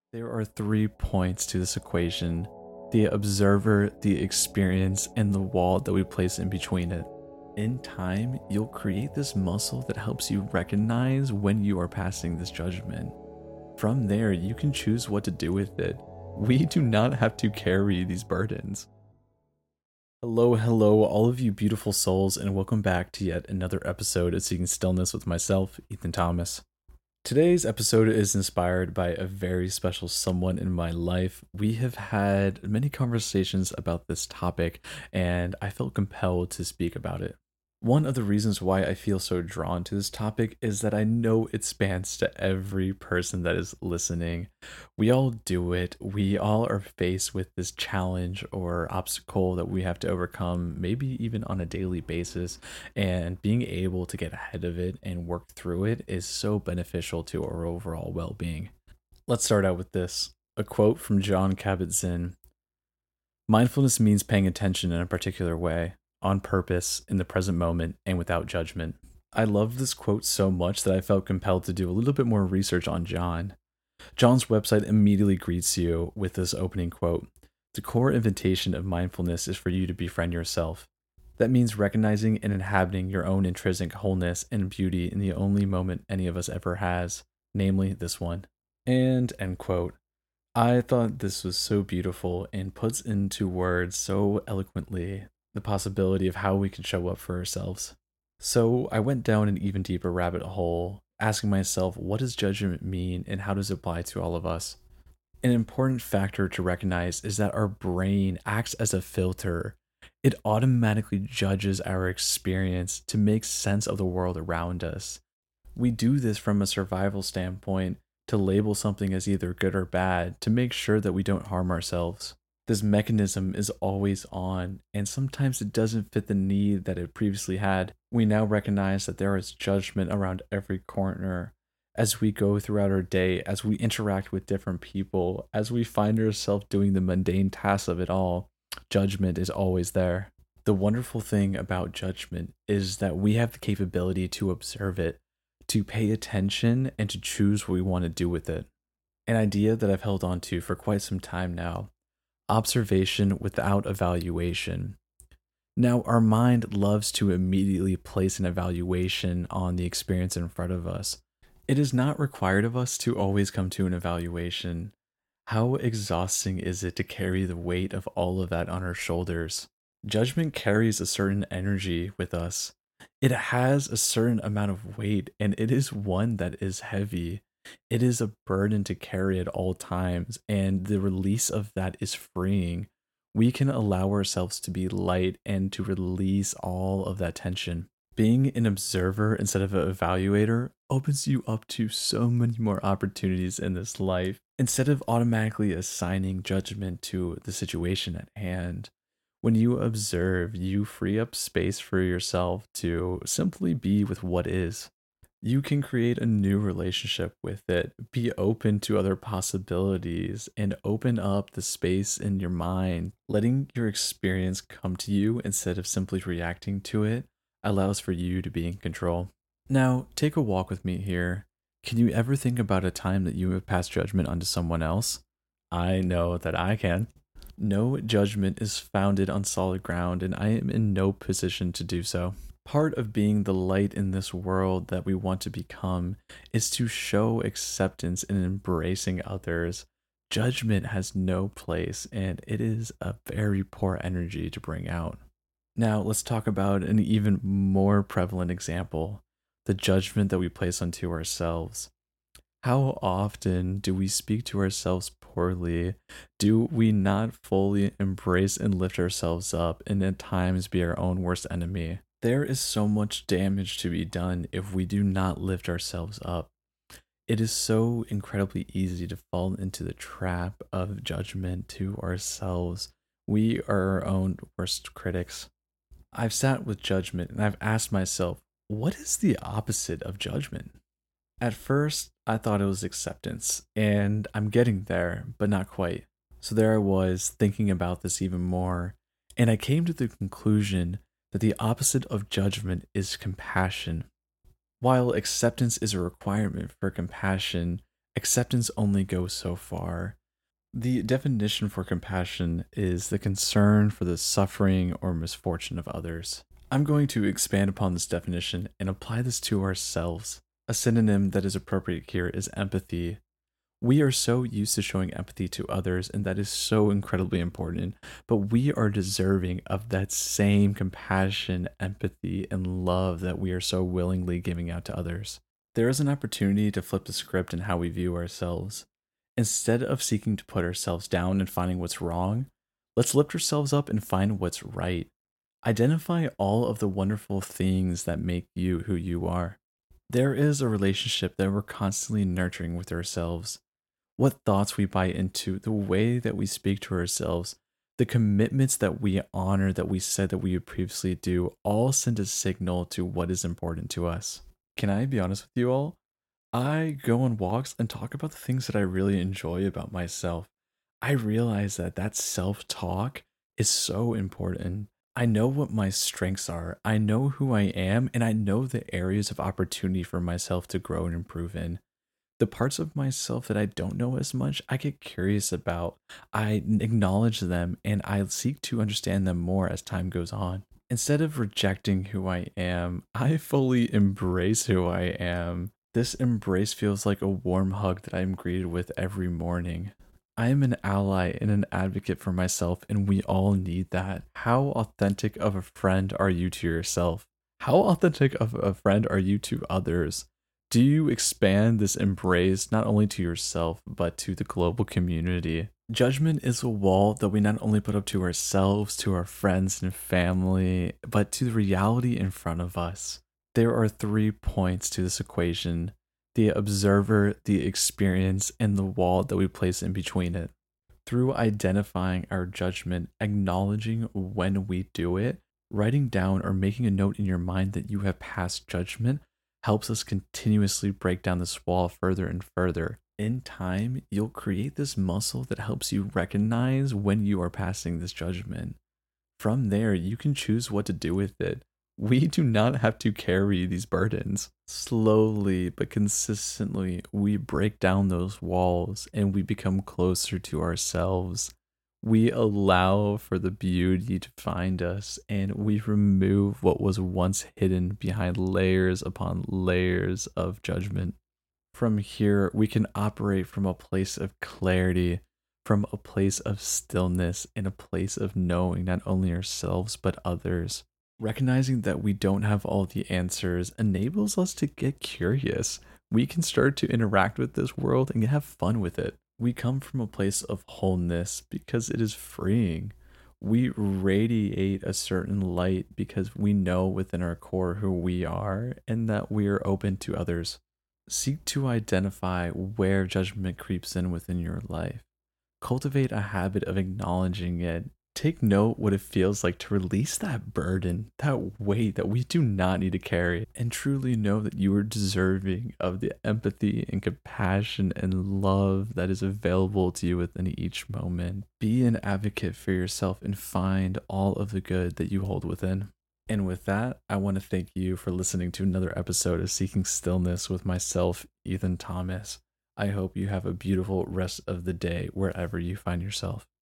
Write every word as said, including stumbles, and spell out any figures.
There are three points to this equation: the observer, the experience, and the wall that we place in between it. In time, you'll create this muscle that helps you recognize when you are passing this judgment. From there, you can choose what to do with it. We do not have to carry these burdens. Hello, hello, all of you beautiful souls, and welcome back to yet another episode of Seeking Stillness with myself, Ethan Thomas. Today's episode is inspired by a very special someone in my life. We have had many conversations about this topic, and I felt compelled to speak about it. One of the reasons why I feel so drawn to this topic is that I know it spans to every person that is listening. We all do it. We all are faced with this challenge or obstacle that we have to overcome, maybe even on a daily basis. And being able to get ahead of it and work through it is so beneficial to our overall well being. Let's start out with this: a quote from Jon Kabat-Zinn. Mindfulness means paying attention in a particular way, on purpose, in the present moment, and without judgment. I love this quote so much that I felt compelled to do a little bit more research on Jon. Jon's website immediately greets you with this opening quote: "The core invitation of mindfulness is for you to befriend yourself. That means recognizing and inhabiting your own intrinsic wholeness and beauty in the only moment any of us ever has, namely this one." And end quote. I thought this was so beautiful and puts into words so eloquently the possibility of how we can show up for ourselves. So I went down an even deeper rabbit hole, asking myself, what does judgment mean and how does it apply to all of us? An important factor to recognize is that our brain acts as a filter. It automatically judges our experience to make sense of the world around us. We do this from a survival standpoint, to label something as either good or bad, to make sure that we don't harm ourselves. This mechanism is always on, and sometimes it doesn't fit the need that it previously had. We now recognize that there is judgment around every corner. As we go throughout our day, as we interact with different people, as we find ourselves doing the mundane tasks of it all, judgment is always there. The wonderful thing about judgment is that we have the capability to observe it, to pay attention, and to choose what we want to do with it. An idea that I've held on to for quite some time now: observation without evaluation. Now, our mind loves to immediately place an evaluation on the experience in front of us. It is not required of us to always come to an evaluation. How exhausting is it to carry the weight of all of that on our shoulders? Judgment carries a certain energy with us. It has a certain amount of weight, and it is one that is heavy. It is a burden to carry at all times, and the release of that is freeing. We can allow ourselves to be light and to release all of that tension. Being an observer instead of an evaluator opens you up to so many more opportunities in this life. Instead of automatically assigning judgment to the situation at hand, when you observe, you free up space for yourself to simply be with what is. You can create a new relationship with it, be open to other possibilities, and open up the space in your mind. Letting your experience come to you instead of simply reacting to it allows for you to be in control. Now, take a walk with me here. Can you ever think about a time that you have passed judgment onto someone else? I know that I can. No judgment is founded on solid ground, and I am in no position to do so. Part of being the light in this world that we want to become is to show acceptance in embracing others. Judgment has no place, and it is a very poor energy to bring out. Now, let's talk about an even more prevalent example: the judgment that we place onto ourselves. How often do we speak to ourselves poorly? Do we not fully embrace and lift ourselves up, and at times be our own worst enemy? There is so much damage to be done if we do not lift ourselves up. It is so incredibly easy to fall into the trap of judgment to ourselves. We are our own worst critics. I've sat with judgment and I've asked myself, what is the opposite of judgment? At first, I thought it was acceptance, and I'm getting there, but not quite. So there I was, thinking about this even more, and I came to the conclusion that the opposite of judgment is compassion. While acceptance is a requirement for compassion, acceptance only goes so far. The definition for compassion is the concern for the suffering or misfortune of others. I'm going to expand upon this definition and apply this to ourselves. A synonym that is appropriate here is empathy. We are so used to showing empathy to others, and that is so incredibly important, but we are deserving of that same compassion, empathy, and love that we are so willingly giving out to others. There is an opportunity to flip the script in how we view ourselves. Instead of seeking to put ourselves down and finding what's wrong, let's lift ourselves up and find what's right. Identify all of the wonderful things that make you who you are. There is a relationship that we're constantly nurturing with ourselves. What thoughts we buy into, the way that we speak to ourselves, the commitments that we honor that we said that we would previously do, all send a signal to what is important to us. Can I be honest with you all? I go on walks and talk about the things that I really enjoy about myself. I realize that that self-talk is so important. I know what my strengths are, I know who I am, and I know the areas of opportunity for myself to grow and improve in. The parts of myself that I don't know as much, I get curious about. I acknowledge them and I seek to understand them more as time goes on. Instead of rejecting who I am, I fully embrace who I am. This embrace feels like a warm hug that I am greeted with every morning. I am an ally and an advocate for myself, and we all need that. How authentic of a friend are you to yourself? How authentic of a friend are you to others? Do you expand this embrace not only to yourself, but to the global community? Judgment is a wall that we not only put up to ourselves, to our friends and family, but to the reality in front of us. There are three points to this equation: the observer, the experience, and the wall that we place in between it. Through identifying our judgment, acknowledging when we do it, writing down or making a note in your mind that you have passed judgment, helps us continuously break down this wall further and further. In time, you'll create this muscle that helps you recognize when you are passing this judgment. From there, you can choose what to do with it. We do not have to carry these burdens. Slowly but consistently, we break down those walls and we become closer to ourselves. We allow for the beauty to find us, and we remove what was once hidden behind layers upon layers of judgment. From here, we can operate from a place of clarity, from a place of stillness, and a place of knowing not only ourselves but others. Recognizing that we don't have all the answers enables us to get curious. We can start to interact with this world and have fun with it. We come from a place of wholeness because it is freeing. We radiate a certain light because we know within our core who we are and that we are open to others. Seek to identify where judgment creeps in within your life. Cultivate a habit of acknowledging it. Take note what it feels like to release that burden, that weight that we do not need to carry, and truly know that you are deserving of the empathy and compassion and love that is available to you within each moment. Be an advocate for yourself and find all of the good that you hold within. And with that, I want to thank you for listening to another episode of Seeking Stillness with myself, Ethan Thomas. I hope you have a beautiful rest of the day wherever you find yourself.